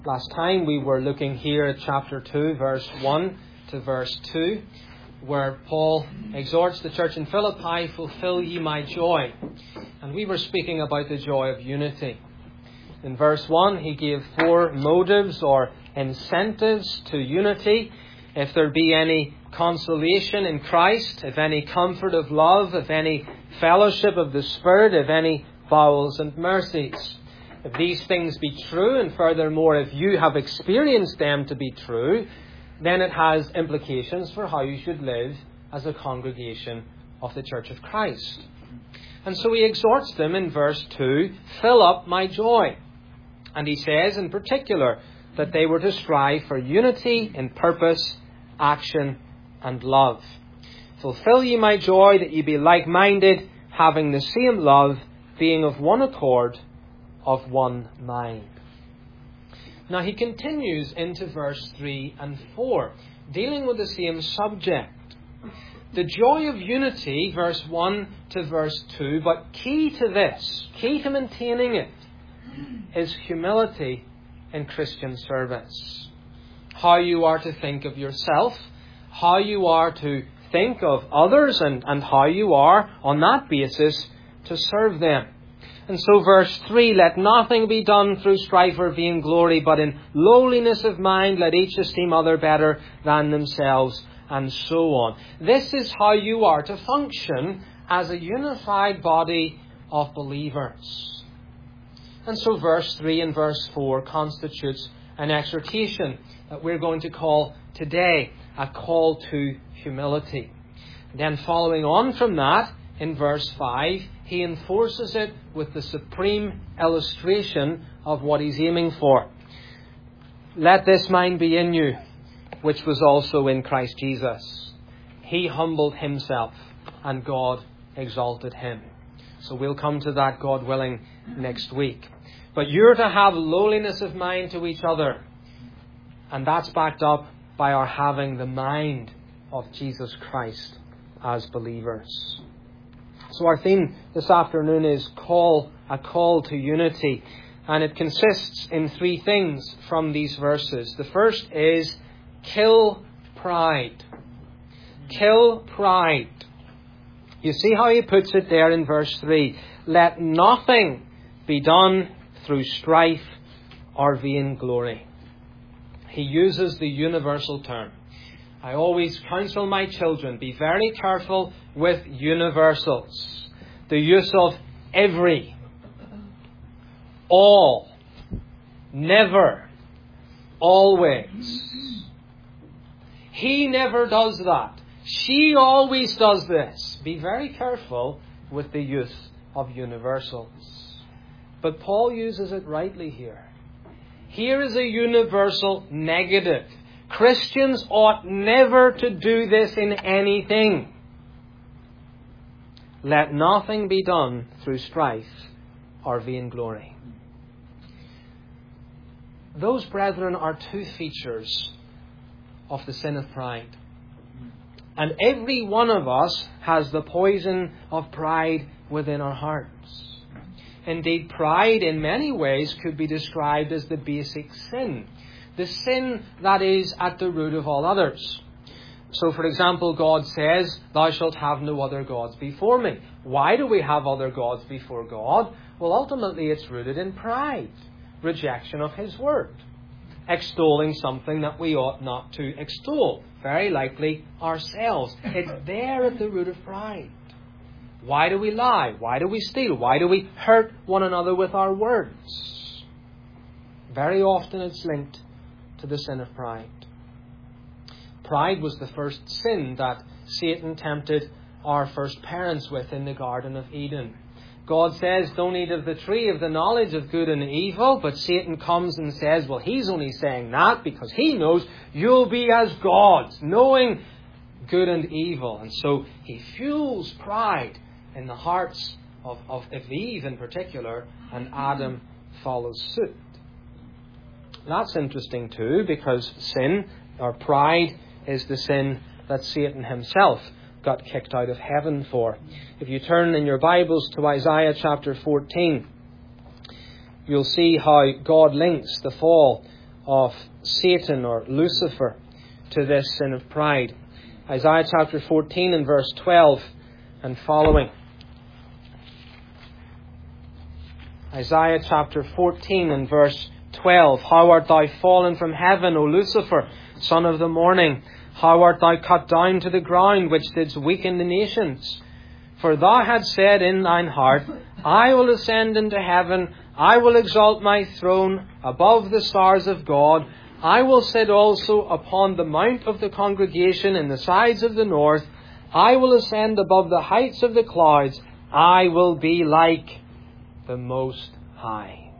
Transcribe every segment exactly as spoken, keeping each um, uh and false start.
Last time we were looking here at chapter two, verse one to verse two, where Paul exhorts the church in Philippi, "Fulfill ye my joy." And we were speaking about the joy of unity. In verse one, he gave four motives or incentives to unity. If there be any consolation in Christ, if any comfort of love, if any fellowship of the Spirit, if any bowels and mercies. If these things be true, and furthermore, if you have experienced them to be true, then it has implications for how you should live as a congregation of the Church of Christ. And so he exhorts them in verse two, "Fill up my joy." And he says in particular that they were to strive for unity in purpose, action, and love. "Fulfill ye my joy, that ye be like-minded, having the same love, being of one accord, of one mind." Now he continues into verse three and four, dealing with the same subject. The joy of unity, verse one to verse two, but key to this, key to maintaining it, is humility in Christian service. How you are to think of yourself, how you are to think of others, and, and how you are, on that basis, to serve them. And so verse three, "Let nothing be done through strife or vain glory, but in lowliness of mind let each esteem other better than themselves," and so on. This is how you are to function as a unified body of believers. And so verse three and verse four constitutes an exhortation that we're going to call today a call to humility. Then following on from that, in verse five, he enforces it with the supreme illustration of what he's aiming for. "Let this mind be in you, which was also in Christ Jesus. He humbled himself, and God exalted him." So we'll come to that, God willing, next week. But you're to have lowliness of mind to each other. And that's backed up by our having the mind of Jesus Christ as believers. So our theme this afternoon is call, a call to unity. And it consists in three things from these verses. The first is kill pride. Kill pride. You see how he puts it there in verse three. "Let nothing be done through strife or vain glory." He uses the universal term. I always counsel my children, be very careful with universals. The use of every, all, never, always. He never does that. She always does this. Be very careful with the use of universals. But Paul uses it rightly here. Here is a universal negative. Christians ought never to do this in anything. Let nothing be done through strife or vain glory. Those, brethren, are two features of the sin of pride. And every one of us has the poison of pride within our hearts. Indeed, pride in many ways could be described as the basic sin. The sin that is at the root of all others. So, for example, God says, "Thou shalt have no other gods before me." Why do we have other gods before God? Well, ultimately it's rooted in pride. Rejection of His word. Extolling something that we ought not to extol. Very likely ourselves. It's there at the root of pride. Why do we lie? Why do we steal? Why do we hurt one another with our words? Very often it's linked to the sin of pride. Pride was the first sin that Satan tempted our first parents with in the Garden of Eden. God says, "Don't eat of the tree of the knowledge of good and evil," but Satan comes and says, well, he's only saying that because he knows you'll be as gods, knowing good and evil. And so he fuels pride in the hearts of, of Eve in particular, and Adam follows suit. That's interesting too, because sin, or pride, is the sin that Satan himself got kicked out of heaven for. If you turn in your Bibles to Isaiah chapter fourteen, you'll see how God links the fall of Satan or Lucifer to this sin of pride. Isaiah chapter fourteen and verse twelve and following. Isaiah chapter fourteen and verse twelve. How art thou fallen from heaven, O Lucifer, son of the morning? How art thou cut down to the ground, which didst weaken the nations? For thou hadst said in thine heart, I will ascend into heaven, I will exalt my throne above the stars of God. I will sit also upon the mount of the congregation in the sides of the north. I will ascend above the heights of the clouds. I will be like the Most High.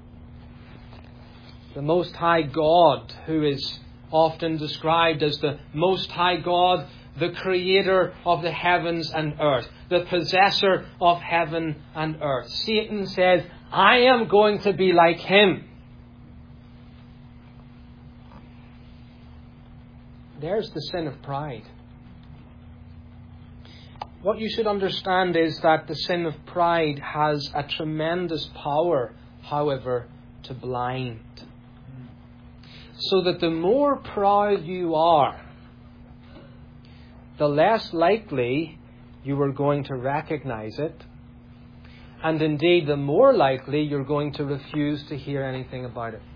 The Most High God, who is often described as the Most High God, the creator of the heavens and earth, the possessor of heaven and earth. Satan says, I am going to be like him. There's the sin of pride. What you should understand is that the sin of pride has a tremendous power, however, to blind. So that the more proud you are, the less likely you are going to recognize it. And indeed, the more likely you're going to refuse to hear anything about it.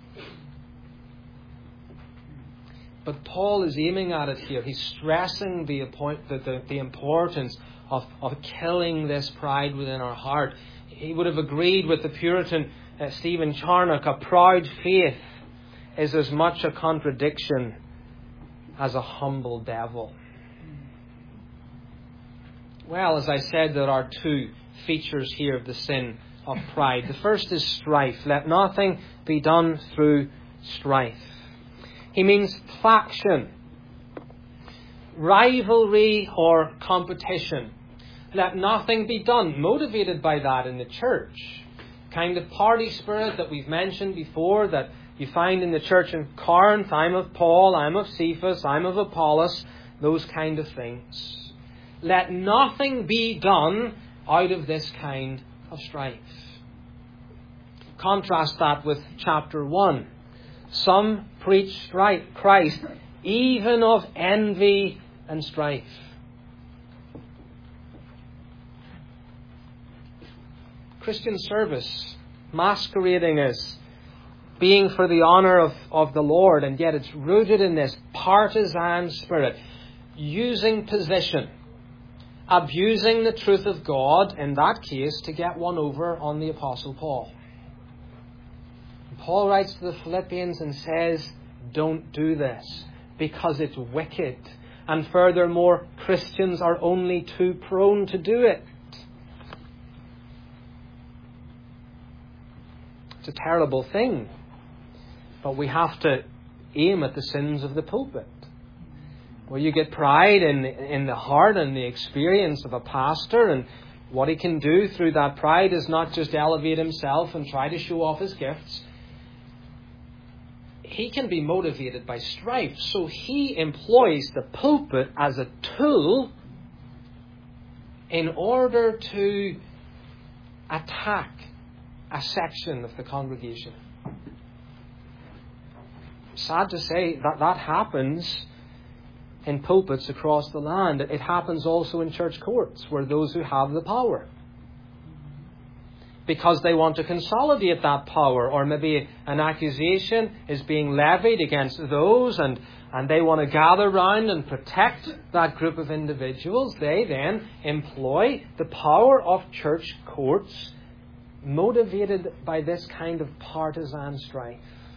But Paul is aiming at it here. He's stressing the, appoint, the, the, the importance of, of killing this pride within our heart. He would have agreed with the Puritan uh, Stephen Charnock, a proud faith is as much a contradiction as a humble devil. Well, as I said, there are two features here of the sin of pride. The first is strife. Let nothing be done through strife. He means faction, rivalry or competition. Let nothing be done, motivated by that in the church. Kind of party spirit that we've mentioned before, that you find in the church in Corinth. I'm of Paul, I'm of Cephas, I'm of Apollos, those kind of things. Let nothing be done out of this kind of strife. Contrast that with chapter one. Some preach Christ, even of envy and strife. Christian service masquerading as being for the honour of, of the Lord, and yet it's rooted in this partisan spirit, using position, abusing the truth of God, in that case, to get one over on the Apostle Paul. Paul writes to the Philippians and says, don't do this, because it's wicked. And furthermore, Christians are only too prone to do it. It's a terrible thing. But we have to aim at the sins of the pulpit. Where you get pride in, in the heart and the experience of a pastor, and what he can do through that pride is not just elevate himself and try to show off his gifts. He can be motivated by strife. So he employs the pulpit as a tool in order to attack a section of the congregation. Sad to say that that happens in pulpits across the land. It happens also in church courts, where those who have the power, because they want to consolidate that power, or maybe an accusation is being levied against those, and, and they want to gather round and protect that group of individuals, they then employ the power of church courts, motivated by this kind of partisan strife.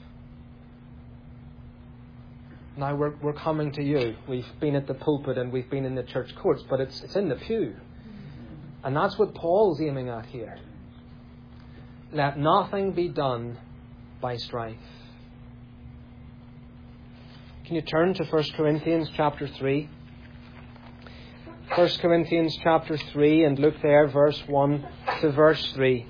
Now we're we're coming to you. We've been at the pulpit and we've been in the church courts, but it's it's in the pew. And that's what Paul's aiming at here. Let nothing be done by strife. Can you turn to First Corinthians chapter three? First Corinthians chapter three, and look there, verse one to verse three.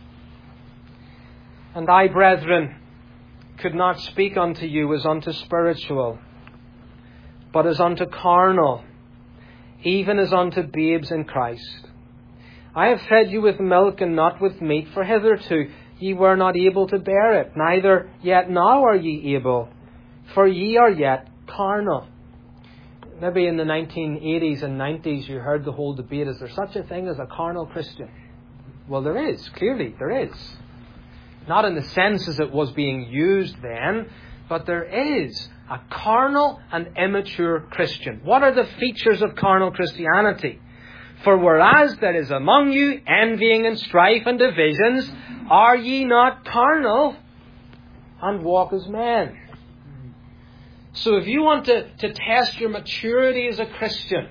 And I, brethren, could not speak unto you as unto spiritual, but as unto carnal, even as unto babes in Christ. I have fed you with milk and not with meat, for hitherto ye were not able to bear it, neither yet now are ye able, for ye are yet carnal. Maybe in the nineteen eighties and nineties you heard the whole debate, is there such a thing as a carnal Christian? Well, there is. Clearly, there is. Not in the sense as it was being used then, but there is a carnal and immature Christian. What are the features of carnal Christianity? For whereas there is among you envying and strife and divisions, are ye not carnal and walk as men? So if you want to, to test your maturity as a Christian,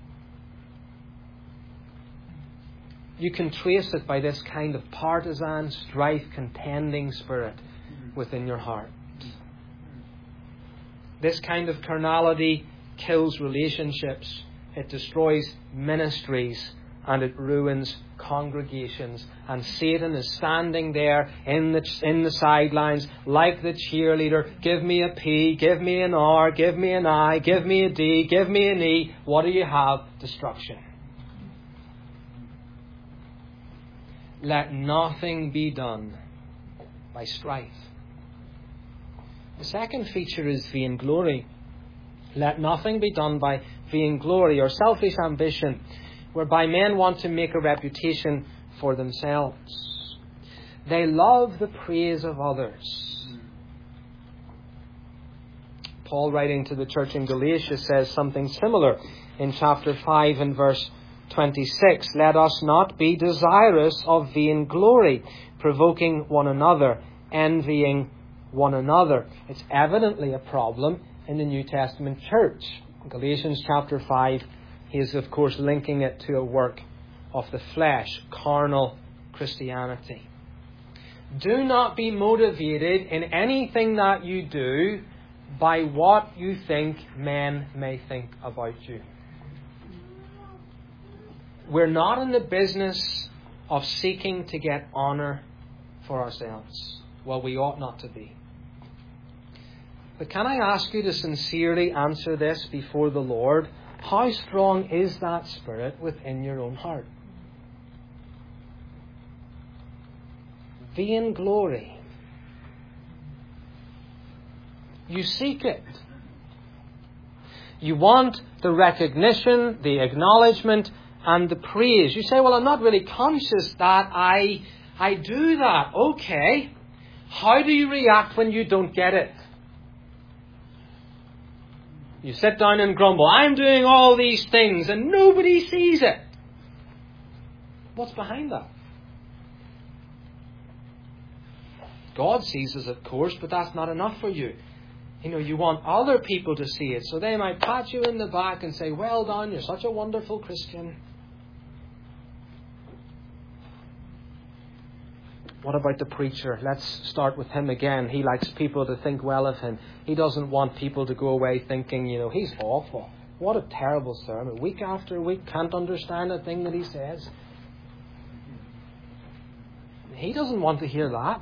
you can trace it by this kind of partisan, strife, contending spirit within your heart. This kind of carnality kills relationships, it destroys ministries, and it ruins congregations. And Satan is standing there in the in the sidelines like the cheerleader. Give me a P, give me an R, give me an I, give me a D, give me an E. What do you have? Destruction. Let nothing be done by strife. The second feature is vainglory. Let nothing be done by vainglory or selfish ambition, whereby men want to make a reputation for themselves. They love the praise of others. Paul, writing to the church in Galatia, says something similar in chapter five and verse twenty-six. Let us not be desirous of vainglory, provoking one another, envying one another. It's evidently a problem in the New Testament church. In Galatians chapter five, he is of course linking it to a work of the flesh, carnal Christianity. Do not be motivated in anything that you do by what you think men may think about you. We're not in the business of seeking to get honour for ourselves. Well, we ought not to be. But can I ask you to sincerely answer this before the Lord? How strong is that spirit within your own heart? Vainglory. You seek it. You want the recognition, the acknowledgement, and the praise. You say, well, I'm not really conscious that I, I do that. Okay. How do you react when you don't get it? You sit down and grumble, I'm doing all these things and nobody sees it. What's behind that? God sees us, of course, but that's not enough for you. You know, you want other people to see it, so they might pat you in the back and say, well done, you're such a wonderful Christian. What about the preacher? Let's start with him again. He likes people to think well of him. He doesn't want people to go away thinking, you know, he's awful. What a terrible sermon. Week after week, can't understand a thing that he says. He doesn't want to hear that.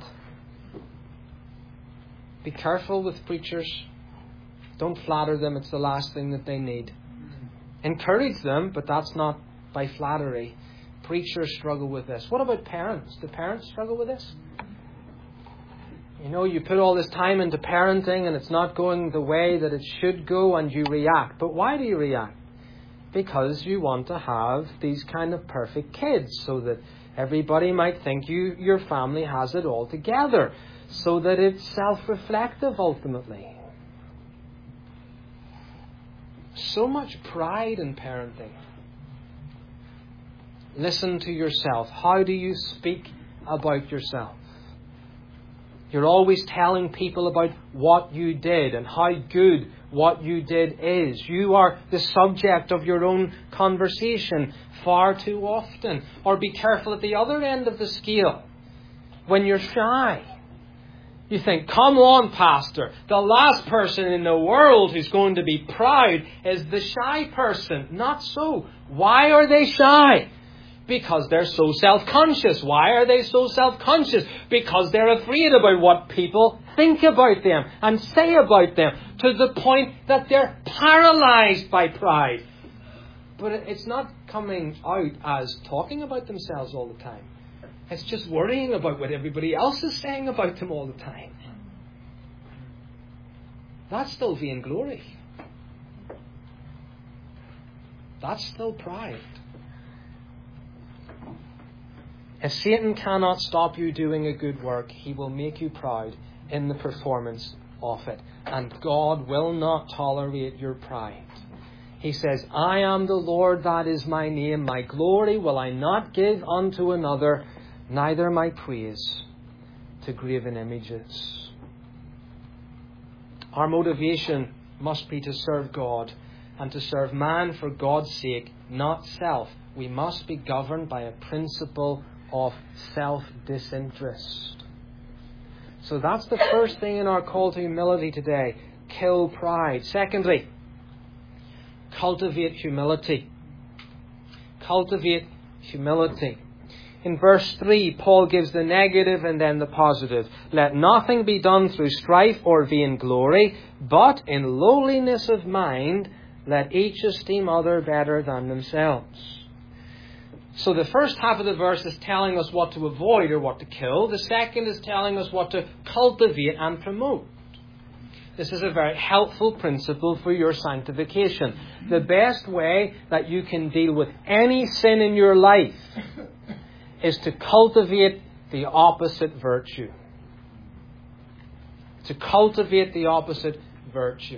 Be careful with preachers. Don't flatter them. It's the last thing that they need. Encourage them, but that's not by flattery. Preachers struggle with this. What about parents? Do parents struggle with this? You know, you put all this time into parenting and it's not going the way that it should go and you react. But why do you react? Because you want to have these kind of perfect kids so that everybody might think you, your family has it all together. So that it's self-reflective ultimately. So much pride in parenting. Listen to yourself. How do you speak about yourself? You're always telling people about what you did and how good what you did is. You are the subject of your own conversation far too often. Or be careful at the other end of the scale. When you're shy. You think, come on, Pastor, the last person in the world who's going to be proud is the shy person. Not so. Why are they shy? Because they're so self-conscious. Why are they so self-conscious? Because they're afraid about what people think about them and say about them, to the point that they're paralyzed by pride. But it's not coming out as talking about themselves all the time. It's just worrying about what everybody else is saying about him all the time. That's still vainglory. That's still pride. If Satan cannot stop you doing a good work, he will make you proud in the performance of it. And God will not tolerate your pride. He says, I am the Lord, that is my name. My glory will I not give unto another, neither my praise to graven images. Our motivation must be to serve God and to serve man for God's sake, not self. We must be governed by a principle of self-disinterest. So that's the first thing in our call to humility today. Kill pride. Secondly, cultivate humility. Cultivate humility. In verse three, Paul gives the negative and then the positive. Let nothing be done through strife or vainglory, but in lowliness of mind, let each esteem other better than themselves. So the first half of the verse is telling us what to avoid or what to kill. The second is telling us what to cultivate and promote. This is a very helpful principle for your sanctification. The best way that you can deal with any sin in your life is to cultivate the opposite virtue. To cultivate the opposite virtue.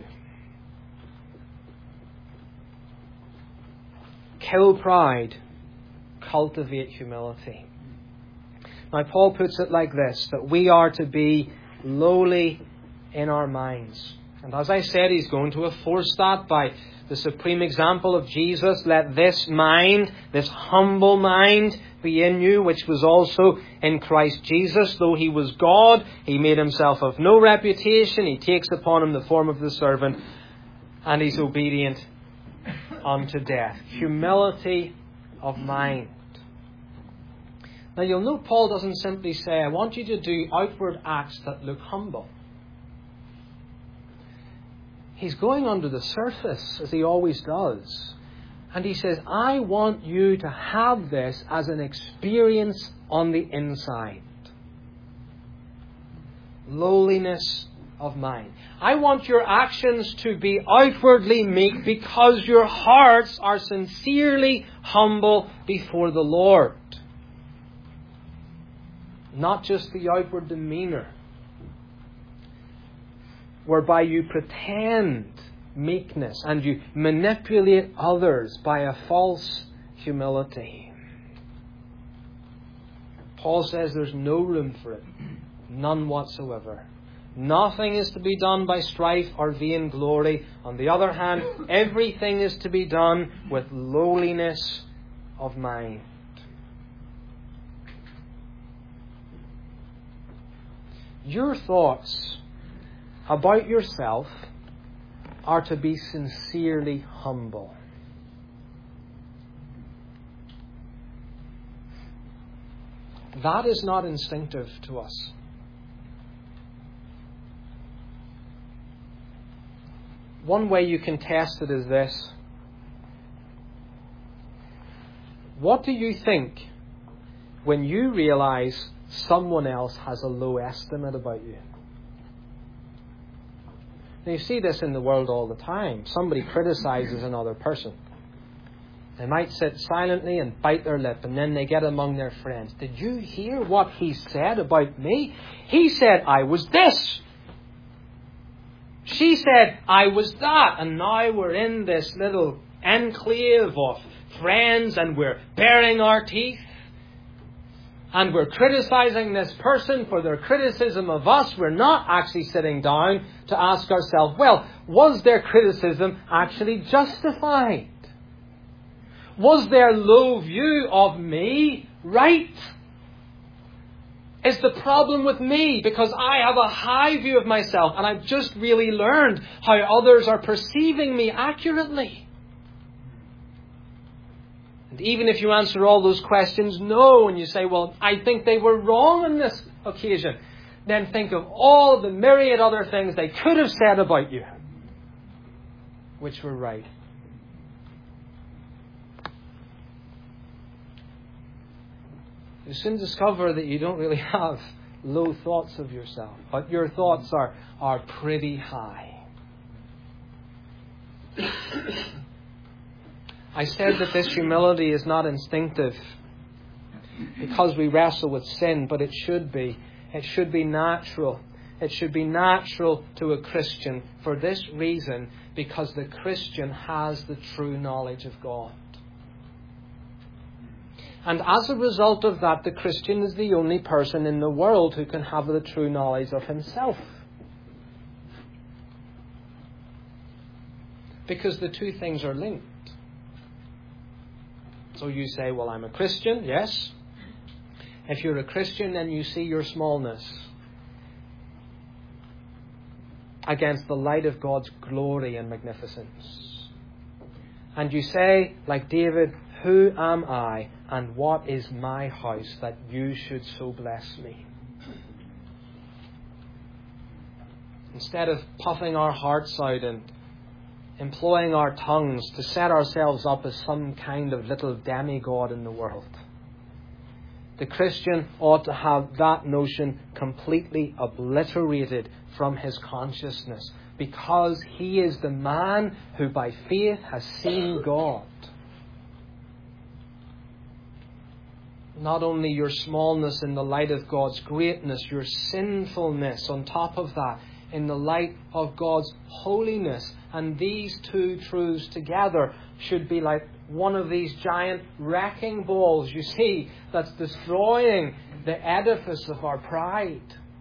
Kill pride. Cultivate humility. Now, Paul puts it like this, that we are to be lowly in our minds. And as I said, he's going to enforce that by the supreme example of Jesus. Let this mind, this humble mind, be in you, which was also in Christ Jesus. Though he was God, he made himself of no reputation. He takes upon him the form of the servant, and he's obedient unto death. Humility of mind. Now you'll note Paul doesn't simply say, I want you to do outward acts that look humble. He's going under the surface, as he always does. And he says, I want you to have this as an experience on the inside. Lowliness of mind. I want your actions to be outwardly meek because your hearts are sincerely humble before the Lord. Not just the outward demeanour, whereby you pretend meekness and you manipulate others by a false humility. Paul says there's no room for it. None whatsoever. Nothing is to be done by strife or vainglory. On the other hand, everything is to be done with lowliness of mind. Your thoughts about yourself are to be sincerely humble. That is not instinctive to us. One way you can test it is this. What do you think when you realize someone else has a low estimate about you? Now you see this in the world all the time. Somebody criticizes another person. They might sit silently and bite their lip, and then they get among their friends. Did you hear what he said about me? He said I was this. She said I was that. And now we're in this little enclave of friends, and we're baring our teeth. And we're criticizing this person for their criticism of us. We're not actually sitting down to ask ourselves, well, was their criticism actually justified? Was their low view of me right? Is the problem with me because I have a high view of myself and I've just really learned how others are perceiving me accurately? And even if you answer all those questions no, and you say, well, I think they were wrong on this occasion, then think of all the myriad other things they could have said about you, which were right. you soon discover that you don't really have low thoughts of yourself, but your thoughts are, are pretty high. I said that this humility is not instinctive because we wrestle with sin, but it should be. It should be natural. It should be natural to a Christian for this reason, because the Christian has the true knowledge of God. And as a result of that, the Christian is the only person in the world who can have the true knowledge of himself. Because the two things are linked. So you say, well, I'm a Christian. Yes. If you're a Christian, then you see your smallness against the light of God's glory and magnificence. And you say, like David, who am I and what is my house that you should so bless me? Instead of puffing our hearts out and employing our tongues to set ourselves up as some kind of little demigod in the world, the Christian ought to have that notion completely obliterated from his consciousness, because he is the man who by faith has seen God. Not only your smallness in the light of God's greatness, your sinfulness on top of that in the light of God's holiness. And these two truths together should be like one of these giant wrecking balls, you see, that's destroying the edifice of our pride.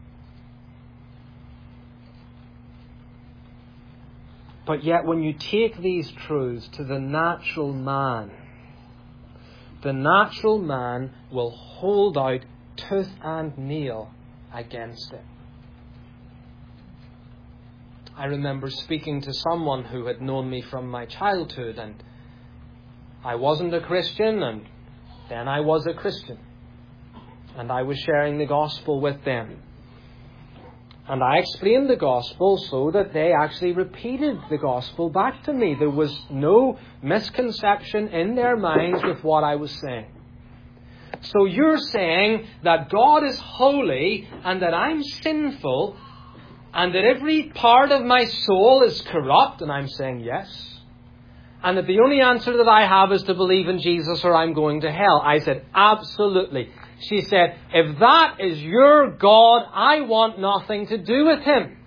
But yet when you take these truths to the natural man, the natural man will hold out tooth and nail against it. I remember speaking to someone who had known me from my childhood, and I wasn't a Christian, and then I was a Christian. And I was sharing the gospel with them. And I explained the gospel so that they actually repeated the gospel back to me. There was no misconception in their minds with what I was saying. So you're saying that God is holy and that I'm sinful and that every part of my soul is corrupt? And I'm saying yes. And that the only answer that I have is to believe in Jesus or I'm going to hell. I said, absolutely. She said, if that is your God, I want nothing to do with him.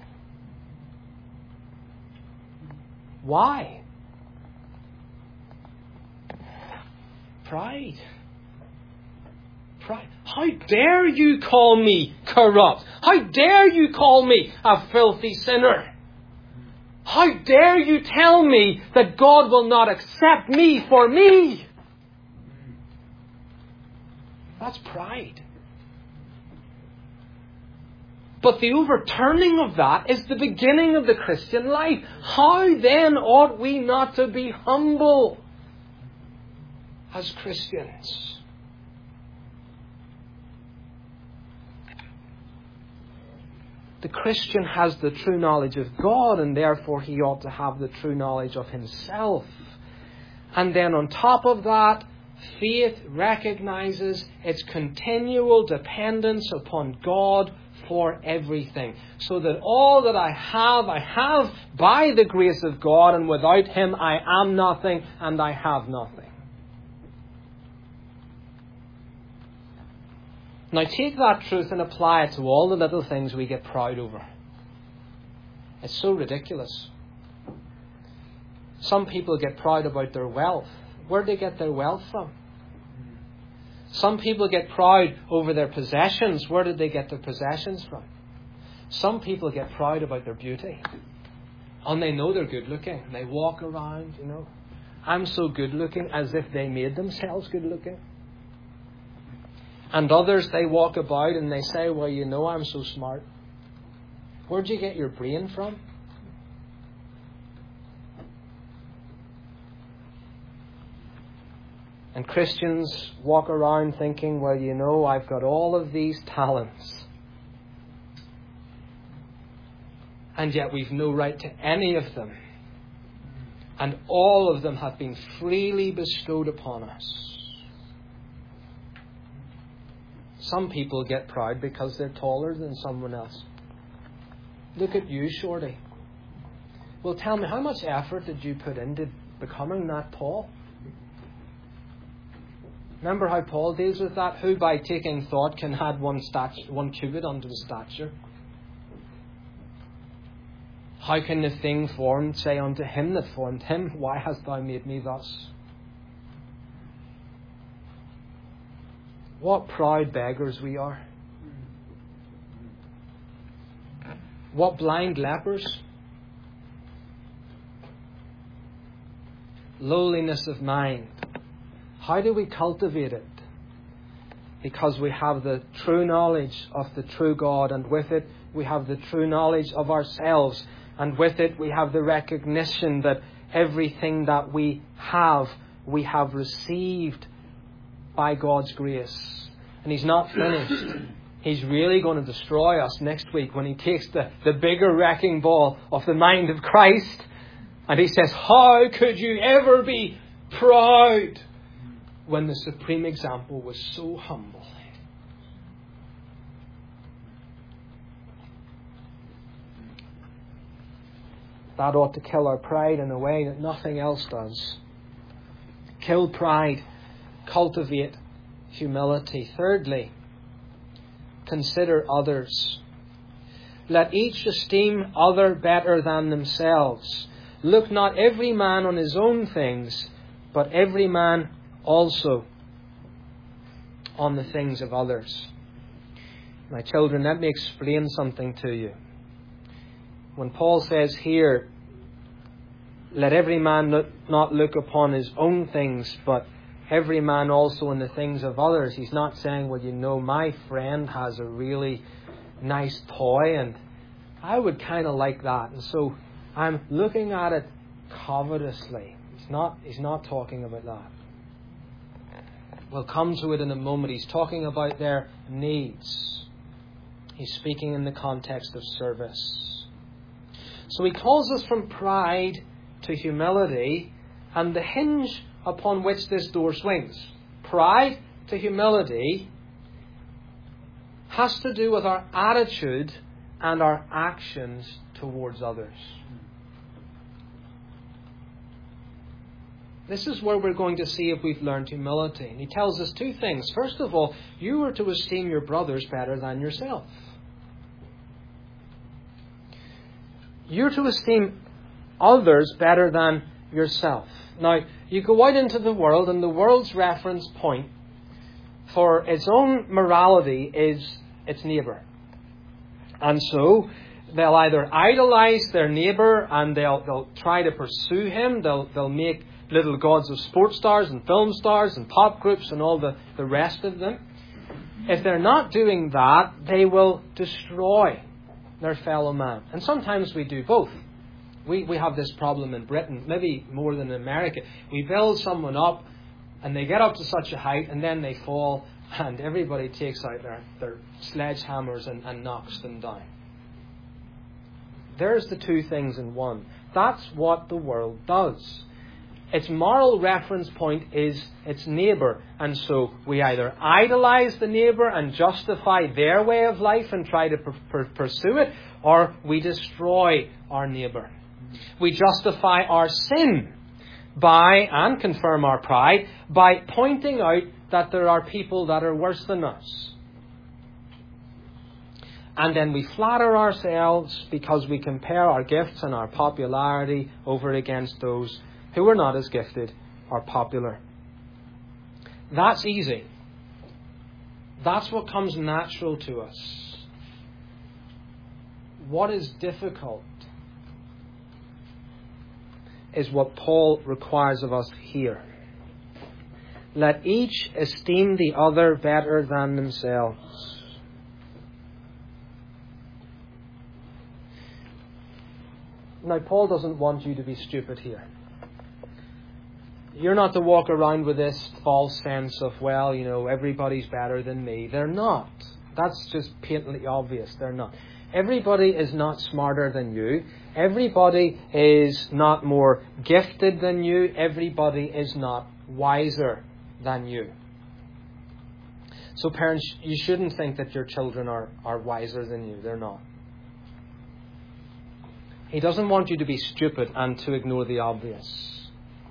Why? Pride. Pride. How dare you call me corrupt? How dare you call me a filthy sinner? How dare you tell me that God will not accept me for me? That's pride. But the overturning of that is the beginning of the Christian life. How then ought we not to be humble as Christians? The Christian has the true knowledge of God, and therefore he ought to have the true knowledge of himself. And then on top of that, faith recognizes its continual dependence upon God for everything. So that all that I have, I have by the grace of God, and without him I am nothing and I have nothing. Now take that truth and apply it to all the little things we get proud over. It's so ridiculous. Some people get proud about their wealth. Where do they get their wealth from? Some people get proud over their possessions. Where did they get their possessions from? Some people get proud about their beauty. And they know they're good looking. They walk around, you know. I'm so good looking, as if they made themselves good looking. And others, they walk about and they say, well, you know, I'm so smart. Where'd you get your brain from? And Christians walk around thinking, well, you know, I've got all of these talents. And yet we've no right to any of them. And all of them have been freely bestowed upon us. Some people get proud because they're taller than someone else. Look at you, Shorty. Well, tell me, how much effort did you put into becoming that tall? Remember how Paul deals with that? Who by taking thought can add one, stat- one cubit unto the stature? How can the thing formed say unto him that formed him, why hast thou made me thus? What proud beggars we are. What blind lepers. Lowliness of mind. How do we cultivate it? Because we have the true knowledge of the true God, and with it we have the true knowledge of ourselves, and with it we have the recognition that everything that we have, we have received by God's grace. And He's not finished. He's really going to destroy us next week when He takes the, the bigger wrecking ball of the mind of Christ, and He says, how could you ever be proud when the supreme example was so humble? That ought to kill our pride in a way that nothing else does. Kill pride. Cultivate humility. Thirdly, consider others. Let each esteem other better than themselves. Look not every man on his own things, but every man also on the things of others. My children, let me explain something to you. When Paul says here, let every man look, not look upon his own things, but every man also in the things of others, he's not saying, well, you know, my friend has a really nice toy and I would kind of like that, and so I'm looking at it covetously. He's not, he's not talking about that. We'll come to it in a moment. He's talking about their needs. He's speaking in the context of service. So he calls us from pride to humility, and the hinge upon which this door swings, pride to humility, has to do with our attitude and our actions towards others. This is where we're going to see if we've learned humility. And he tells us two things. First of all, you are to esteem your brothers better than yourself. You're to esteem others better than yourself. Now, you go out into the world, and the world's reference point for its own morality is its neighbour. And so, they'll either idolize their neighbour and they'll, they'll try to pursue him. They'll, they'll make little gods of sports stars and film stars and pop groups and all the, the rest of them. If they're not doing that, they will destroy their fellow man. And sometimes we do both. We we have this problem in Britain, maybe more than in America. We build someone up and they get up to such a height and then they fall and everybody takes out their, their sledgehammers and, and knocks them down. There's the two things in one. That's what the world does. Its moral reference point is its neighbour. And so we either idolize the neighbour and justify their way of life and try to per- per- pursue it, or we destroy our neighbour. We justify our sin by, and confirm our pride, by pointing out that there are people that are worse than us. And then we flatter ourselves because we compare our gifts and our popularity over against those who are not as gifted or popular. That's easy. That's what comes natural to us. What is difficult is what Paul requires of us here. Let each esteem the other better than themselves. Now, Paul doesn't want you to be stupid here. You're not to walk around with this false sense of, well, you know, everybody's better than me. They're not. That's just patently obvious. They're not. Everybody is not smarter than you. Everybody is not more gifted than you. Everybody is not wiser than you. So parents, you shouldn't think that your children are, are wiser than you. They're not. He doesn't want you to be stupid and to ignore the obvious.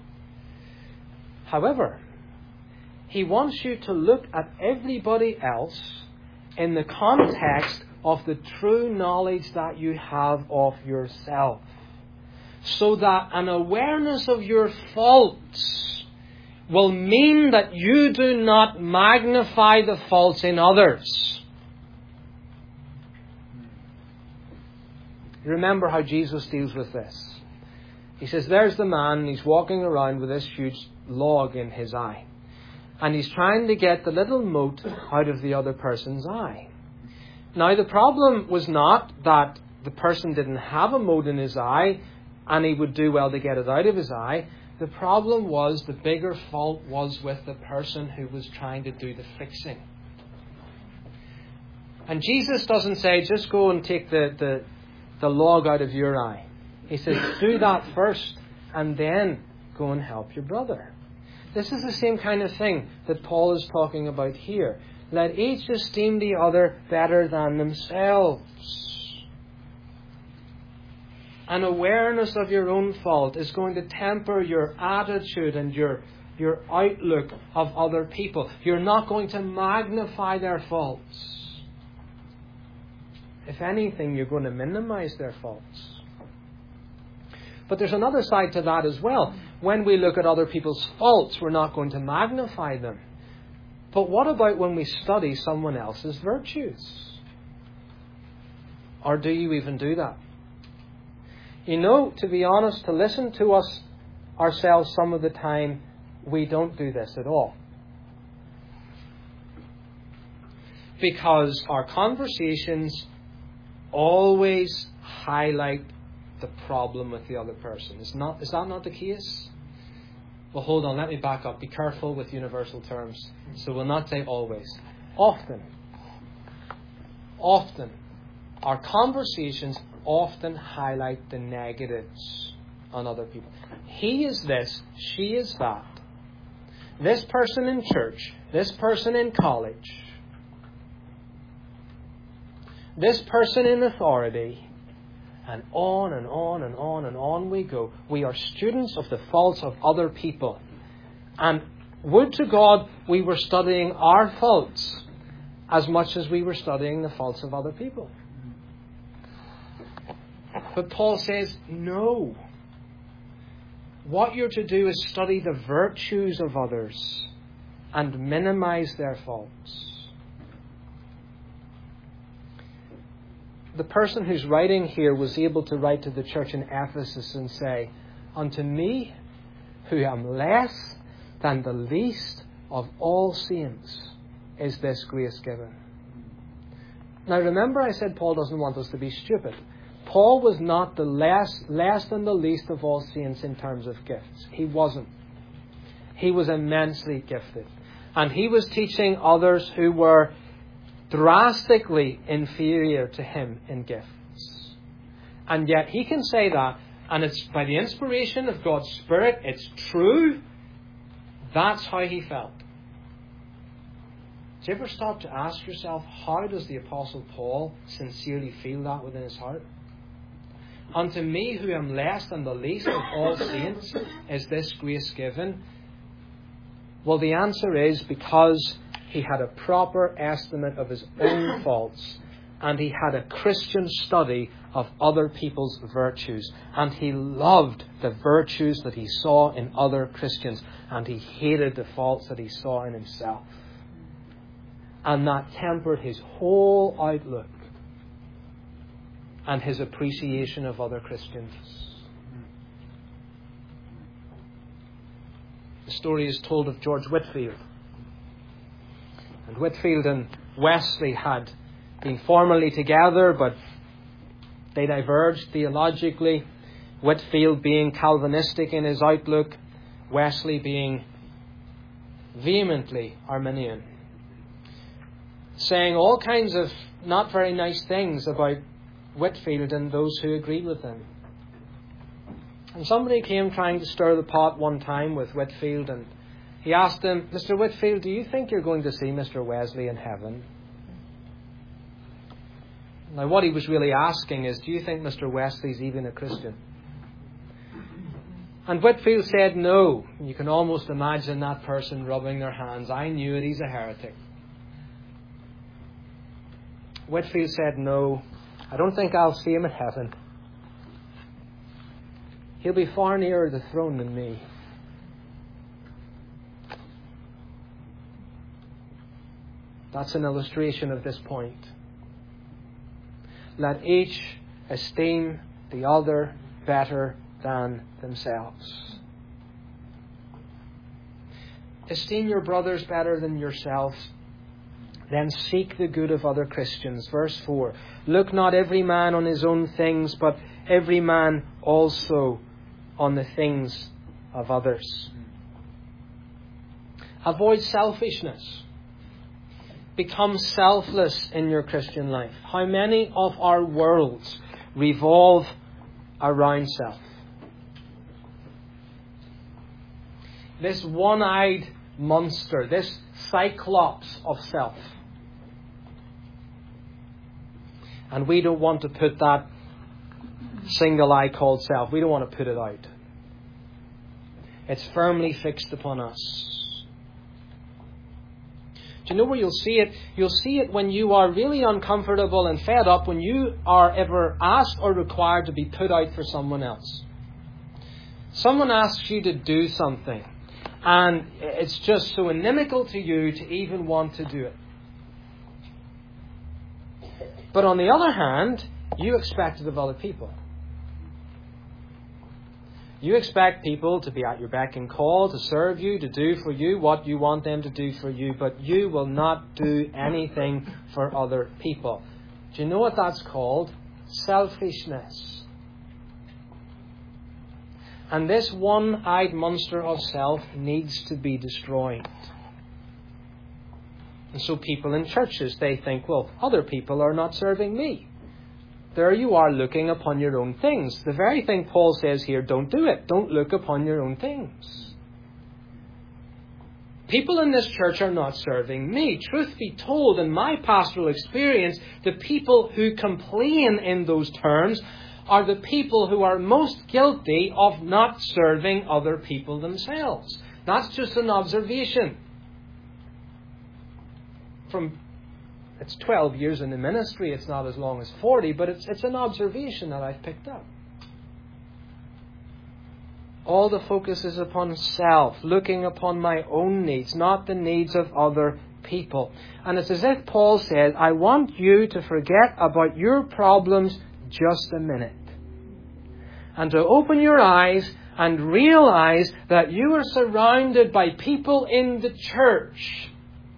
However, He wants you to look at everybody else in the context of the true knowledge that you have of yourself, so that an awareness of your faults will mean that you do not magnify the faults in others. Remember how Jesus deals with this. He says, there's the man, and he's walking around with this huge log in his eye. And he's trying to get the little mote out of the other person's eye. Now, the problem was not that the person didn't have a mote in his eye and he would do well to get it out of his eye. The problem was the bigger fault was with the person who was trying to do the fixing. And Jesus doesn't say, just go and take the, the, the log out of your eye. He says, do that first and then go and help your brother. This is the same kind of thing that Paul is talking about here. Let each esteem the other better than themselves. An awareness of your own fault is going to temper your attitude and your, your outlook of other people. You're not going to magnify their faults. If anything, you're going to minimize their faults. But there's another side to that as well. When we look at other people's faults, we're not going to magnify them. But what about when we study someone else's virtues? Or do you even do that? You know, to be honest, to listen to us ourselves some of the time, we don't do this at all. Because our conversations always highlight the problem with the other person. Is not, is that not the case? Well, hold on, let me back up. Be careful with universal terms. So we'll not say always. Often. Often. Our conversations often highlight the negatives on other people. He is this, she is that. This person in church, this person in college, this person in authority, and on and on and on and on we go. We are students of the faults of other people. And would to God we were studying our faults as much as we were studying the faults of other people. But Paul says, no. What you're to do is study the virtues of others and minimize their faults. The person who's writing here was able to write to the church in Ephesus and say, unto me, who am less than the least of all saints, is this grace given. Now remember, I said Paul doesn't want us to be stupid. Paul was not the less, less than the least of all saints in terms of gifts. He wasn't. He was immensely gifted. And he was teaching others who were drastically inferior to him in gifts. And yet he can say that, and it's by the inspiration of God's Spirit, it's true. That's how he felt. Do you ever stop to ask yourself, how does the Apostle Paul sincerely feel that within his heart? Unto me, who am less than the least of all saints, is this grace given? Well, the answer is because he had a proper estimate of his own faults, and he had a Christian study of other people's virtues, and he loved the virtues that he saw in other Christians, and he hated the faults that he saw in himself. And that tempered his whole outlook and his appreciation of other Christians. The story is told of George Whitefield. And Whitefield and Wesley had been formerly together, but they diverged theologically. Whitefield being Calvinistic in his outlook, Wesley being vehemently Arminian, saying all kinds of not very nice things about Whitefield and those who agreed with him. And somebody came trying to stir the pot one time with Whitefield, and He asked him, Mister Whitfield, do you think you're going to see Mister Wesley in heaven? Now, what he was really asking is, do you think Mister Wesley's even a Christian? And Whitfield said no. You can almost imagine that person rubbing their hands. I knew it, he's a heretic. Whitfield said no. I don't think I'll see him in heaven. He'll be far nearer the throne than me. That's an illustration of this point. Let each esteem the other better than themselves. Esteem your brothers better than yourselves. Then seek the good of other Christians. Verse four. Look not every man on his own things, but every man also on the things of others. Avoid selfishness. Become selfless in your Christian life. How many of our worlds revolve around self? This one-eyed monster, this cyclops of self. And we don't want to put that single eye called self, we don't want to put it out. It's firmly fixed upon us. Do you know where you'll see it? You'll see it when you are really uncomfortable and fed up, when you are ever asked or required to be put out for someone else. Someone asks you to do something, and it's just so inimical to you to even want to do it. But on the other hand, you expect it of other people. You expect people to be at your beck and call, to serve you, to do for you what you want them to do for you, but you will not do anything for other people. Do you know what that's called? Selfishness. And this one-eyed monster of self needs to be destroyed. And so people in churches, they think, well, other people are not serving me. There you are looking upon your own things. The very thing Paul says here, don't do it. Don't look upon your own things. People in this church are not serving me. Truth be told, in my pastoral experience, the people who complain in those terms are the people who are most guilty of not serving other people themselves. That's just an observation. From It's twelve years in the ministry. It's not as long as forty, but it's it's an observation that I've picked up. All the focus is upon self, looking upon my own needs, not the needs of other people. And it's as if Paul said, I want you to forget about your problems just a minute. And to open your eyes and realize that you are surrounded by people in the church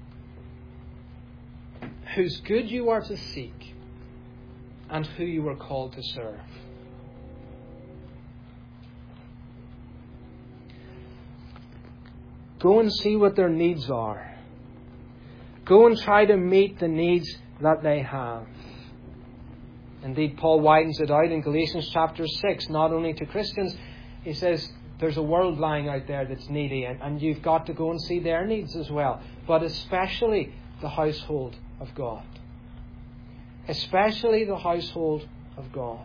whose good you are to seek and who you are called to serve. Go and see what their needs are. Go and try to meet the needs that they have. Indeed, Paul widens it out in Galatians chapter six, not only to Christians. He says there's a world lying out there that's needy, and, and you've got to go and see their needs as well. But especially the household of God. Especially the household of God.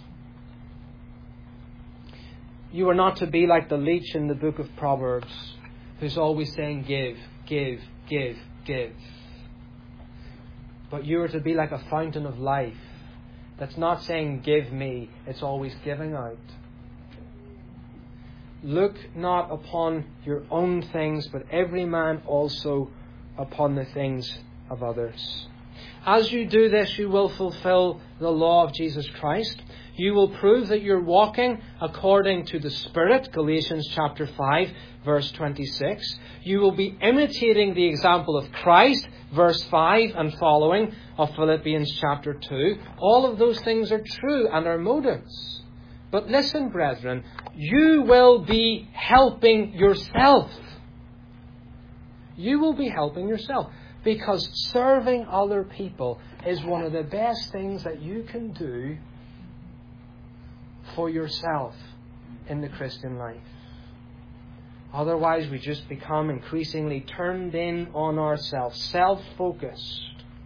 You are not to be like the leech in the book of Proverbs, who's always saying give, give, give, give. But you are to be like a fountain of life that's not saying give me, it's always giving out. Look not upon your own things, but every man also upon the things of others. As you do this, you will fulfill the law of Jesus Christ. You will prove that you're walking according to the Spirit, Galatians chapter five, verse twenty-six. You will be imitating the example of Christ, verse five and following of Philippians chapter two. All of those things are true and are motives. But listen, brethren, you will be helping yourself. You will be helping yourself. Because serving other people is one of the best things that you can do for yourself in the Christian life. Otherwise, we just become increasingly turned in on ourselves, self-focused.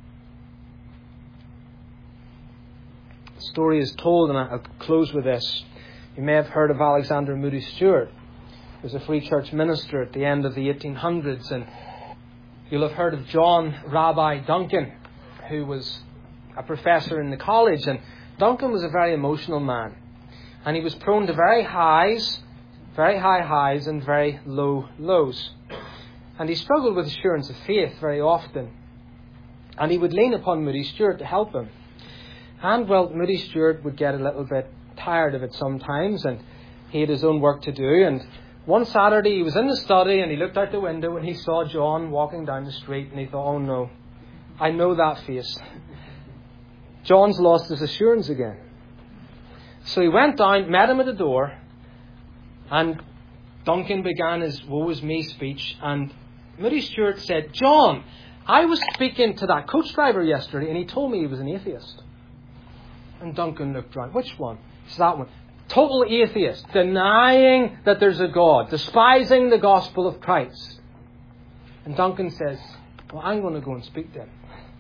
The story is told, and I'll close with this. You may have heard of Alexander Moody Stewart. He was a free church minister at the end of the eighteen hundreds, and you'll have heard of John Rabbi Duncan, who was a professor in the college. And Duncan was a very emotional man, and he was prone to very highs, very high highs and very low lows. And he struggled with assurance of faith very often. And he would lean upon Moody Stewart to help him. And, well, Moody Stewart would get a little bit tired of it sometimes, and he had his own work to do. And one Saturday he was in the study and he looked out the window and he saw John walking down the street, and he thought, oh no, I know that face. John's lost his assurance again. So he went down, met him at the door, and Duncan began his woe is me speech, and Moody Stewart said, John, I was speaking to that coach driver yesterday and he told me he was an atheist. And Duncan looked round. Which one? It's that one. Total atheist, denying that there's a God, despising the gospel of Christ. And Duncan says, well, I'm going to go and speak to him.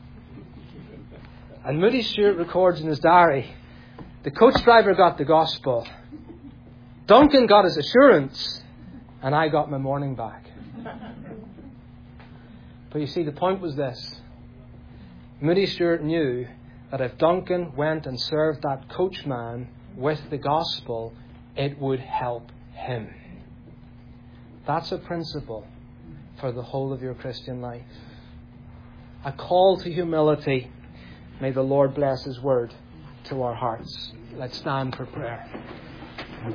And Moody Stewart records in his diary, the coach driver got the gospel, Duncan got his assurance, and I got my morning back. But you see, the point was this. Moody Stewart knew that if Duncan went and served that coachman with the gospel, it would help him. That's a principle for the whole of your Christian life. A call to humility. May the Lord bless His word to our hearts. Let's stand for prayer.